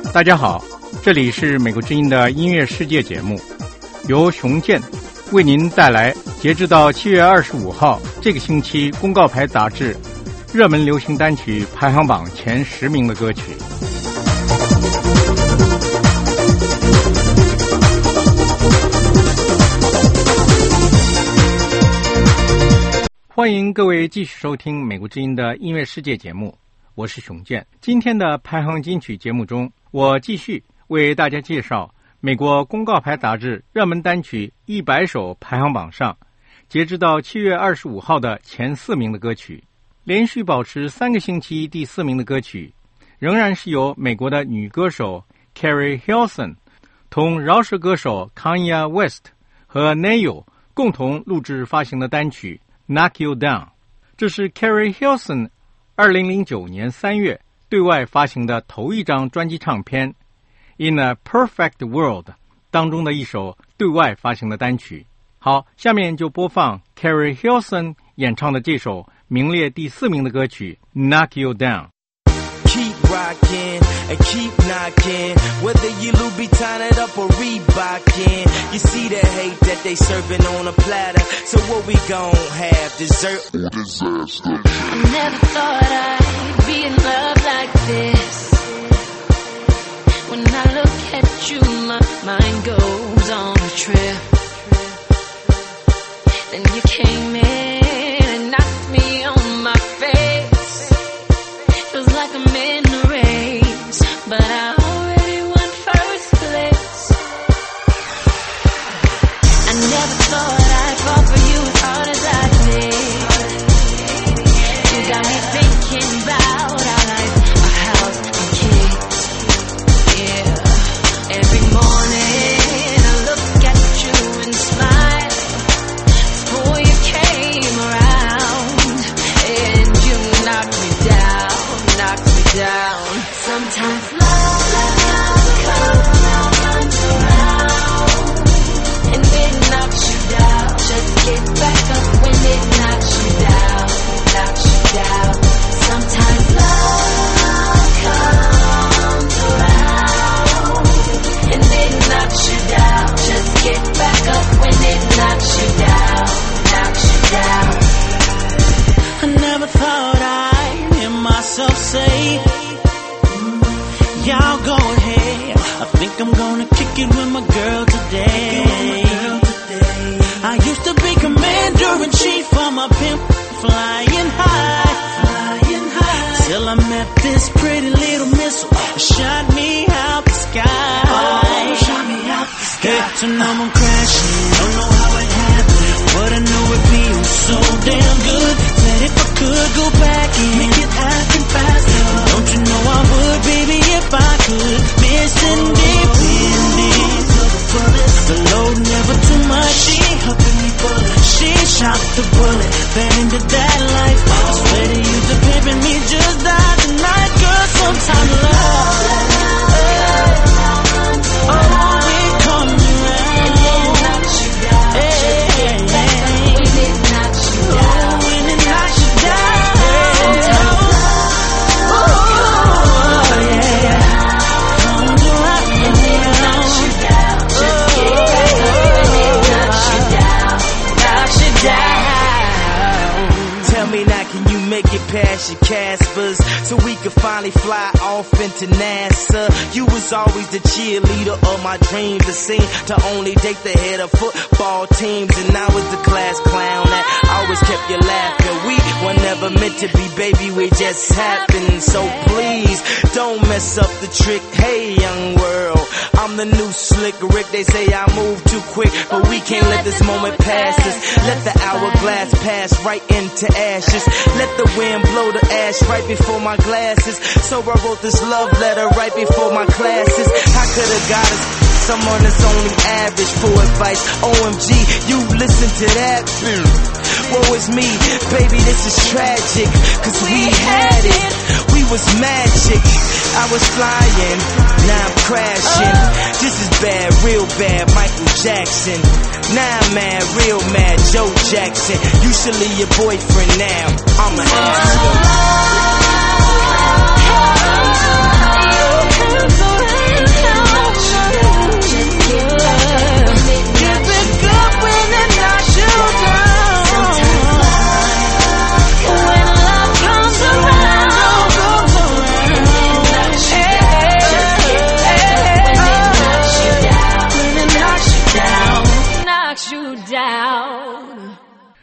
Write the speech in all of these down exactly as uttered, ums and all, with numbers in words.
大家好，这里是美国之音的音乐世界节目，由熊健为您带来截至到七月二十五号这个星期公告牌杂志热门流行单曲排行榜前十名的歌曲。欢迎各位继续收听美国之音的音乐世界节目，我是熊健。今天的排行金曲节目中，我继续为大家介绍美国公告牌杂志热门单曲一百首排行榜上截至到七月二十五号的前四名的歌曲。连续保持三个星期第四名的歌曲仍然是由美国的女歌手 Carrie Hilson 同饶舌歌手 Kanye West 和 Nail 共同录制发行的单曲 Knock You Down。 这是 Carrie Hilson 二零零九年三月对外发行的头一张专辑唱片 In a Perfect World 当中的一首对外发行的单曲。好，下面就播放 Carrie Hilson 演唱的这首名列第四名的歌曲 Knock You Down。Keep rockin' and keep knockin', whether you Louboutin it up or Reebokin. You see the hate that they serving on a platter, so what we gon' have, dessert or disaster? I never thought I'd be in love like this. When I look at you, my mind goes on a trip. Then you came in and knocked me on my face. Feels like I'm in a race, but I already won first place. I never thought I'd fall for you as hard as I did. You got me thinking about our life, our house and kids. Yeah, every morning I look at you and smile. Before you came around, and you knocked me down, knocked me down. Sometimes love, love comes around, and it knocks you down. Just get back up when it knocks you down, knocks you down. Sometimes love comes around, and it knocks you down. Just get back up when it knocks you down, knocks you down. I never thought I'd hear myself say, y'all go ahead, I think I'm gonna kick it with my girl today. I used to be commander-in-chief for my pimp, flying high, flying high, till I met this pretty little missile, shot me out the sky. Oh, shot me out the sky. Hey, so now I'm crashing, don't know how it happened, but I know it feels so damn good. Said if I could go back and make it happen faster, don't you know I would, baby, if I could. Missing dependence of a bullet, the load never too much. She helping me bullet, she shot the bullet, fell into that life. I swear to you, the pimping me just died tonight, girl. Sometimes love, oh, it comes around, and it knocks you down. Hey, when it knocks you down, oh, when it knocks you down. Sometimes love, oh, yeah, comes around, and it knocks you down. Just get back up when it knocks you down, knocks you down. Tell me now, can you make it past your Caspers so we could finally fly off into NASA? You was always the cheerleader of my dreams, the scene to only date the head of football teams, and I was the class clown that always kept you laughing. We were never meant to be, baby, we just happened. So please don't mess up the trick. Hey, young world, I'm the new slick Rick. They say I move too quick, but we can't let this moment pass us. Let the hourglass pass right into ashes. Let the wind blow the ash right before my glasses. So I wrote this love letter right before my classes. I could have got us someone that's only average for advice. O M G, you listen to that? Mm. Woe is me, baby, this is tragic, cause we had it, we was magic. I was flying, now I'm crashing. This is bad, real bad, Michael Jackson. Now I'm mad, real mad, Joe Jackson. You should leave your boyfriend now, I'm a answer.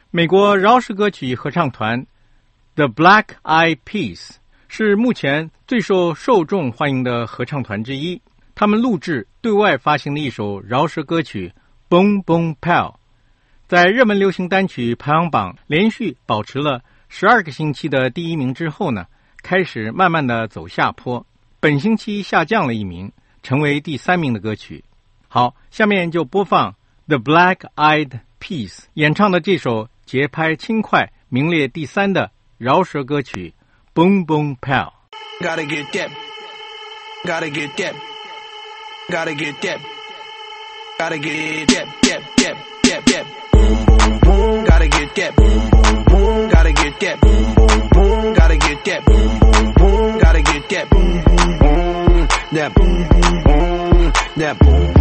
美国饶舌歌曲合唱团 The Black Eyed Peas 是目前最受受众欢迎的合唱团之一。他们录制对外发行的一首饶舌歌曲 Boom Boom Pow， 在热门流行单曲排行榜连续保持了十二个星期的第一名之后呢，开始慢慢的走下坡，本星期下降了一名，成为第三名的歌曲。好，下面就播放 The Black Eyed Peas 演唱的这首节拍轻快名列第三的饶舌歌曲 Boom Boom Pow。 Gotta get that, gotta get that, gotta get that, gotta get that, that, that, that, that. Gotta get that, gotta get that, gotta get that, gotta get that, that, that.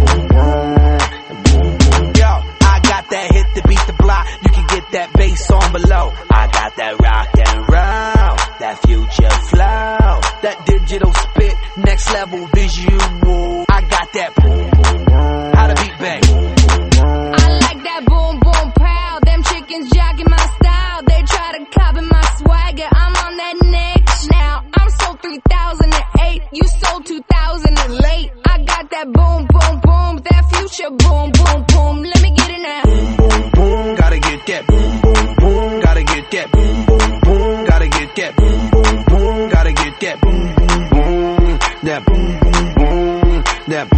Yo, I got that hit to beat the block. You can get that bass on below. I got that rock and roll, that future flow, that digital spit, next level visual. I got that. How to beat bang. I like that boom boom pow. Them chickens jogging my style. They try to copy my swagger. I'm on that next now. I'm sold three thousand eight. You sold two thousand late. I got that boom boom boom. That future boom boom boom. Let me get it now. Gotta get that. Gotta get that. Gotta get that. Gotta get that. That. That.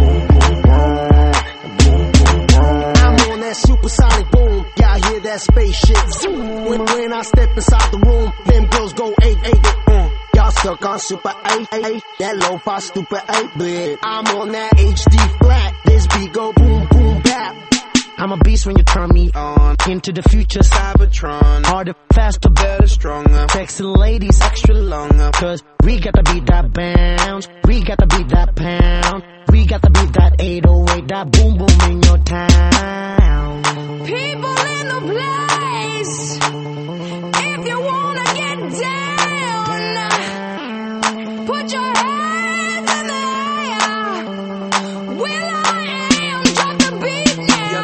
I'm on that supersonic boom. Y'all hear that spaceship zoom. When, when I step inside the room, them girls go eight eight. Mm. Y'all stuck on super eight eight. That lo-fi stupid eight bit. I'm on that H D flat. This beat go boom boom bap. I'm a beast when you turn me on. Into the future, Cybertron. Harder, faster, better, stronger. Sexy ladies, extra longer. Cause we got to beat that bounce. We got to beat that pound. We got to beat that eight oh eight. That boom boom in your town. People in the place. If you wanna get down, put your hands in the air. Will I am, drop the beat now.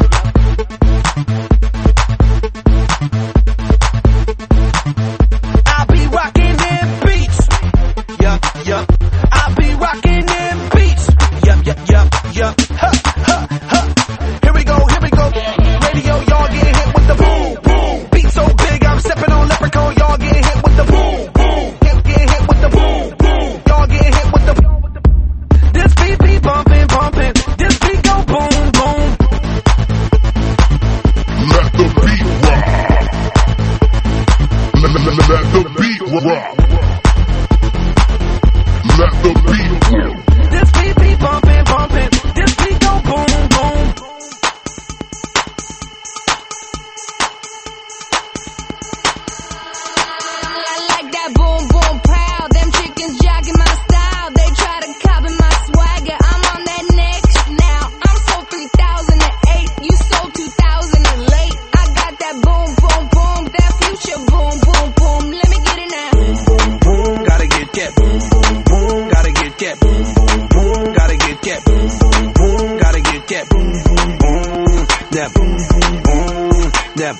I be rocking them beats. Yup, yup. I be rocking them beats. Yup, yup, yup, yup. Huh, huh, huh. Here we go, here we go. Radio, y'all get hit with the boom, boom. Beat so big, I'm stepping on leprechaun. Y'all get hit with the boom, boom. Hit, get hit with the boom, boom. Y'all get hit with the. This beat be bumping, bumping. This beat go boom, boom. Let the beat rock. Let, let, let, let the beat rock. Let the beat rock. This beat be bumping, bumping. This beat go boom, boom. I like that boom boom pow. Them chickens jogging my style. They try to copy my swagger. I'm on that next now. I'm sold three thousand eight. You sold two thousand late. I got that boom boom boom. That future boom boom boom. Let me get it now. Gotta get that. Gotta get that. Gotta get that. Gotta get that. That. That.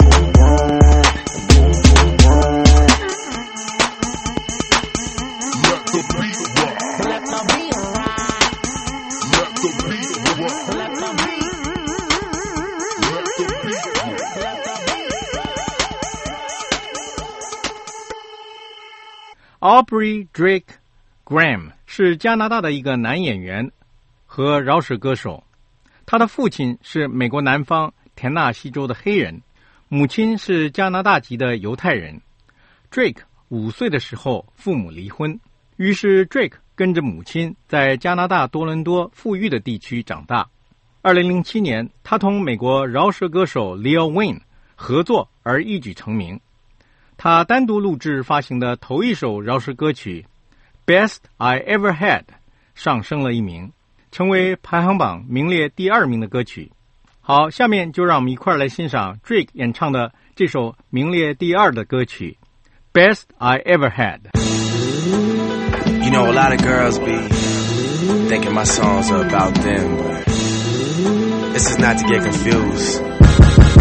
Let the beat rock. Let the beat rock. Let the beat rock. Let the beat. Let the beat rock. Let the beat. Aubrey Drake Graham 是加拿大的一个男演员和饶舌歌手，他的父亲是美国南方田纳西州的黑人，母亲是加拿大籍的犹太人。Drake 五岁的时候父母离婚，于是 Drake 跟着母亲在加拿大多伦多富裕的地区长大。二零零七年，他同美国饶舌歌手 Lil Wayne 合作而一举成名。他单独录制发行的头一首饶舌歌曲 Best I Ever Had 上升了一名，成为排行榜名列第二名的歌曲。好，下面就让我们一块儿来欣赏 Drake 演唱的这首名列第二的歌曲 Best I Ever Had。 You know, a lot of girls be thinking my songs are about them, but this is not to get confused.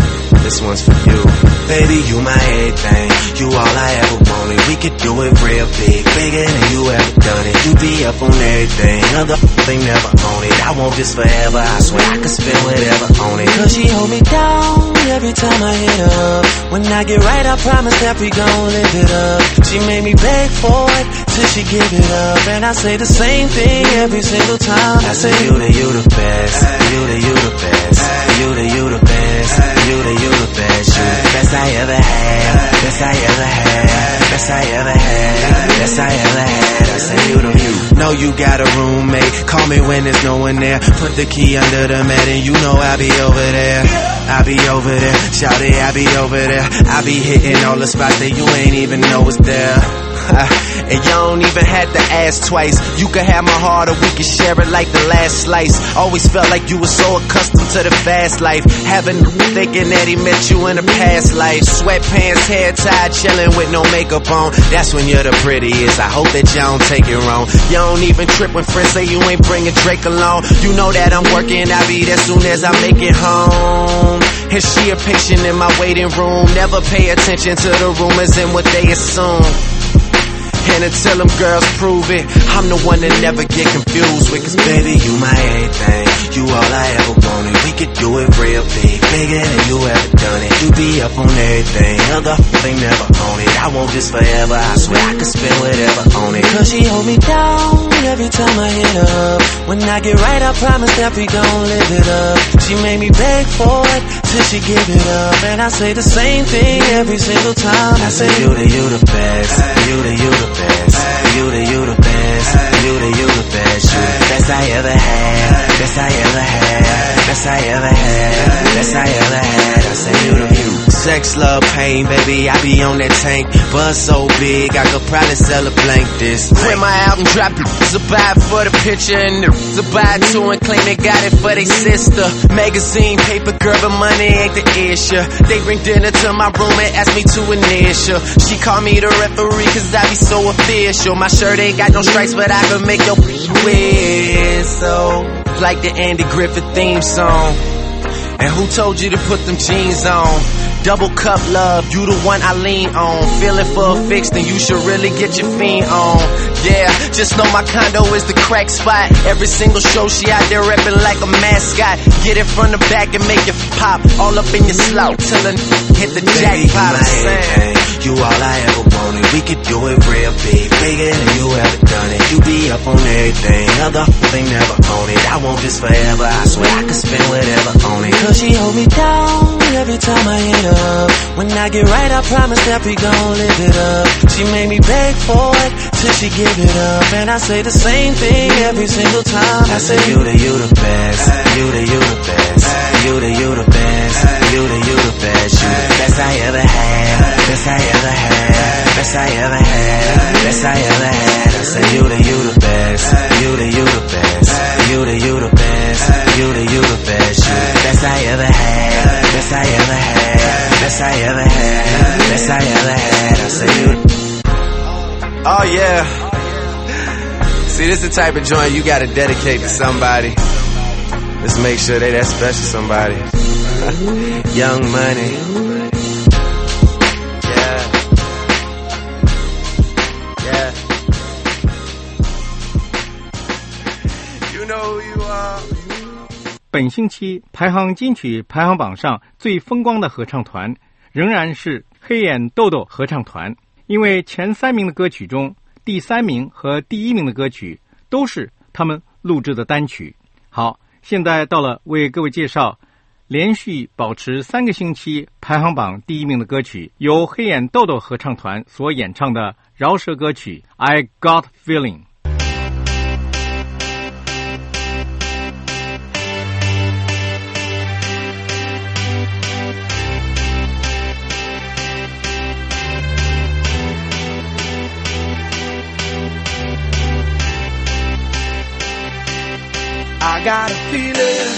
This one's for you. Baby, you my everything. You all I ever wanted. We could do it real big, bigger than you ever done it. You be up on everything, other thing never own it. I want this forever, I swear I could spend whatever on it. Cause she hold me down every time I hit up. When I get right, I promise that we gon' live it up. She made me beg for it till she give it up. And I say the same thing every single time. I say you the, you the best. You the, you the best. You the, you the best. You the, you the best. You the best I ever had. Best I ever had. Best I ever had. Best I ever had. I say you the, you. Know you got a roommate. Call me when there's no one there. Put the key under the mat and you know I'll be over there. I'll be over there. Shout it, I'll be over there. I'll be hitting all the spots that you ain't even know is there. And you don't even have to ask twice. You can have my heart or we can share it like the last slice. Always felt like you were so accustomed to the fast life. Having thinking that he met you in a past life. Sweatpants, hair tied, chilling with no makeup on. That's when you're the prettiest. I hope that you don't take it wrong. You don't even trip when friends say you ain't bringing Drake along. You know that I'm working, I'll be there soon as I make it home. And she a patient in my waiting room. Never pay attention to the rumors and what they assume. And until them girls prove it, I'm the one that never get confused with. Cause baby, you my everything. You all I ever wanted. We could do it real big, bigger than you ever done it. You be up on everything, other thing never own it. I want this forever, I swear I could spend whatever on it. Cause she hold me down every time I hit up. When I get right, I promise that we gon' live it up. She made me beg for it till she give it up. And I say the same thing every single time. I say you the, you the best. You the, you the best. You the, you the best. You the, you the best. You the best I ever had. Best I ever had. Best I ever had. Best I ever had. I say you the, you. Sex, love, pain, baby, I be on that tank. Buzz so big, I could probably sell a blank this. When my album drop, it's a buy for the picture and it's a buy two and claim they got it for they sister. Magazine, paper, girl, but money ain't the issue. They bring dinner to my room and ask me to initial. She call me the referee cause I be so official. My shirt ain't got no stripes, but I can make your whistle. Like the Andy Griffith theme song. And who told you to put them jeans on? Double cup love, you the one I lean on. Feeling for a fix, then you should really get your fiend on. Yeah, just know my condo is the crack spot. Every single show she out there reppin' like a mascot. Get it from the back and make it pop. All up in your slot till a hit the jackpot. You all I ever wanted. We could do it real big, bigger than you ever done it. You be up on everything, other thing never own it. I want this forever, I swear I could spend whatever on it. Cause she hold me down every time I hit up. When I get right, I promise that we gon' live it up. She made me beg for it till she give it up. And I say the same thing every single time. I say you the, you the best. You the, you the best. You the, you the best. You the, you the best. You the best I ever had. Best I ever had. Best I ever had. Best I ever had. I say you the, you the best. You the, you the best. You the, you the best. You the, you the best. You the best I ever had. Best I ever had. Best I ever had. Best I ever had. I say you. Oh yeah. See, this is the type of joint you gotta dedicate to somebody. Let's make sure they that special somebody. Young Money. You are. 本星期排行金曲排行榜上最风光的合唱团仍然是黑眼豆豆合唱团，因为前三名的歌曲中，第三名和第一名的歌曲都是他们录制的单曲。好，现在到了为各位介绍连续保持三个星期排行榜第一名的歌曲，由黑眼豆豆合唱团所演唱的饶舌歌曲 I Got Feeling。I got a feeling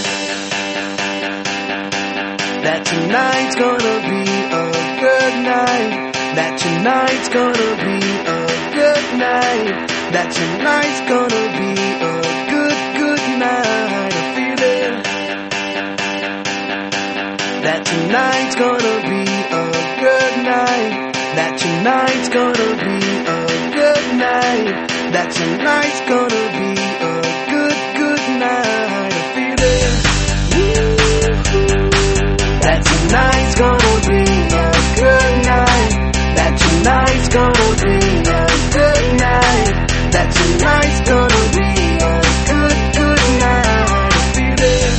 that tonight's gonna be a good night. That tonight's gonna be a good night. That tonight's gonna be a good, good night. A feeling that tonight's tonight's gonna be a good night. That tonight's gonna be a good night. That tonight's gonna be a good, good night. I feel it. That tonight's gonna be a good night. That tonight's gonna be a good night. That tonight's gonna be a good, good night. I feel it.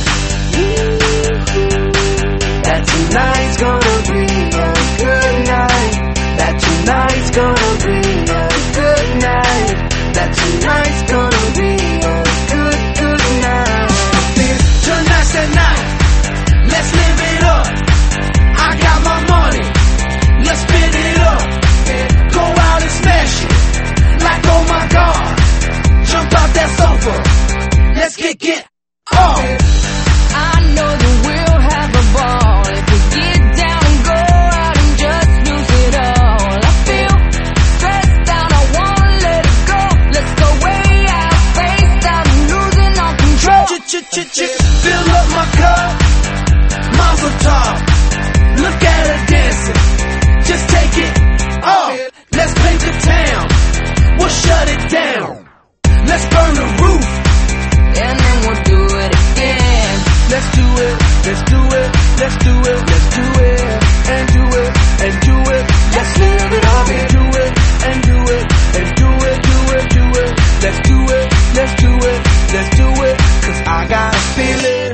That tonight's gonna be a good night. That tonight's gonna be a good night. That tonight's gonna be a good, good night. I feel tonight's the night. Let's live it up. I got my money. Let's spin it up. Go out and smash it. Like oh my God. Jump out that sofa. Let's get get off. I know that we'll have a ball if we get down and go out and just lose it all. I feel stressed out, I wanna let it go. Let's go way out, face out, and losing all control. Fill up my cup, Mazel tov. Look at her dancing, just take it off. Let's paint the town, we'll shut it down. Let's burn the roof, And then we'll do it again. let's do it, let's do it, let's do it, let's do it, and do it, and do it. Let's live it up and do it, and do it, and do it, do it, do it. Let's do it, let's do it, let's do it. Cause I got a feeling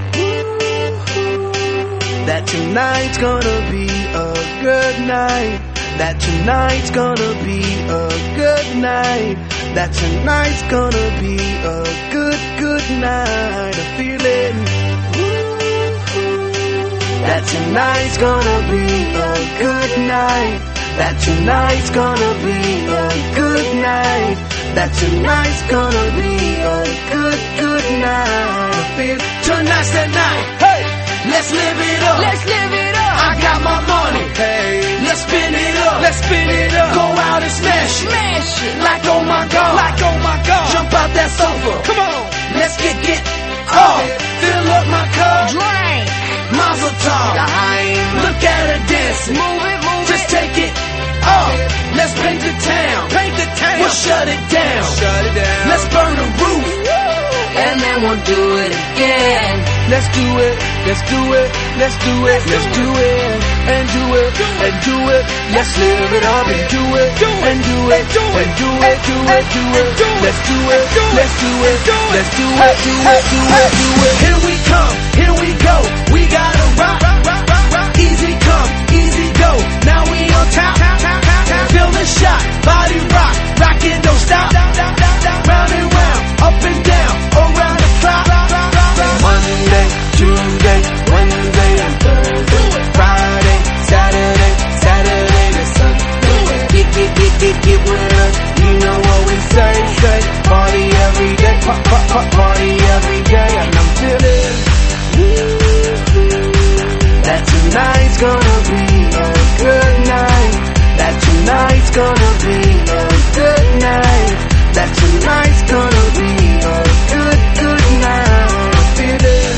that tonight's gonna be a good night. That tonight's gonna be a good night. That tonight's gonna be a good, good night. A feeling that tonight's gonna be a good night. That tonight's gonna be a good night. That tonight's gonna be a good, good night. I feel tonight's the night. Hey, let's live it up. Let's live it up. I got my money. Hey, let's spin it up. Let's spin it up. Go out and smash it. Smash it. Like oh my God. Like oh my God. Jump out that sofa. Come on. Let's get get off. Fill up my cup. Drink. Mazel tov. Look at her dancing. Move it, move Just it. take it off. Let's paint the town. Paint the town. We'll shut it down. Shut it down. Let's burn the roof. And then we'll do it again. Let's do it, let's do it, let's do it, let's do it, and do it, and do it. Let's live it up and do it, and do it, and do it, do it, do it. Let's do it, let's do it, let's do it, do it, do it, do it. Here we come, here we go. We gotta rock, easy come, easy go. Now we on top, feel the shot, body rock, rockin' don't stop. Round and round, up and down, around the clock. Monday, Tuesday, Wednesday, and Thursday, Friday, Saturday, Saturday to Sunday. Get, get, get, get, get with us. You know what we say, say. Party every day, pop, pop, pop, party every day. And I'm feeling that tonight's gonna be a good night. That tonight's gonna be a good night. That tonight's gonna be a good, good night. I feel it.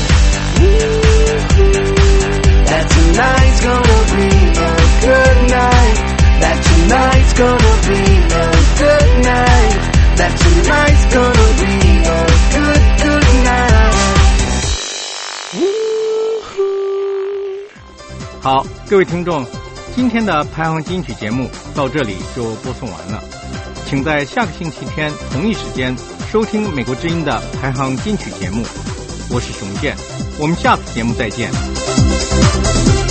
That tonight's gonna be a good night. That tonight's gonna be a good night. That tonight's gonna be a good, good night. 好，各位听众，今天的排行金曲节目到这里就播送完了。请在下个星期天同一时间收听美国之音的排行金曲节目。我是熊健，我们下次节目再见。